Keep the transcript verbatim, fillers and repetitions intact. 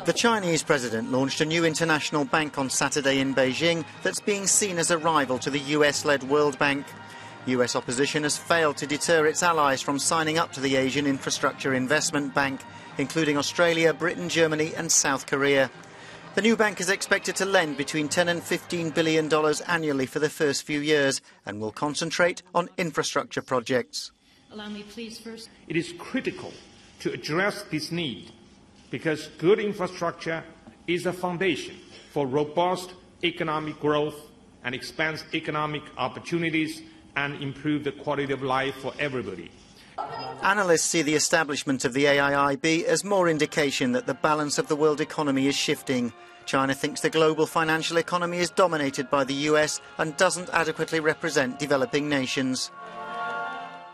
The Chinese president launched a new international bank on Saturday in Beijing that's being seen as a rival to the U S-led World Bank. U S opposition has failed to deter its allies from signing up to the Asian Infrastructure Investment Bank, including Australia, Britain, Germany and South Korea. The new bank is expected to lend between ten and fifteen billion dollars annually for the first few years and will concentrate on infrastructure projects. Allow me, please, first. It is critical to address this need because good infrastructure is a foundation for robust economic growth and expands economic opportunities and improve the quality of life for everybody. Analysts see the establishment of the A I I B as more indication that the balance of the world economy is shifting. China thinks the global financial economy is dominated by the U S and doesn't adequately represent developing nations.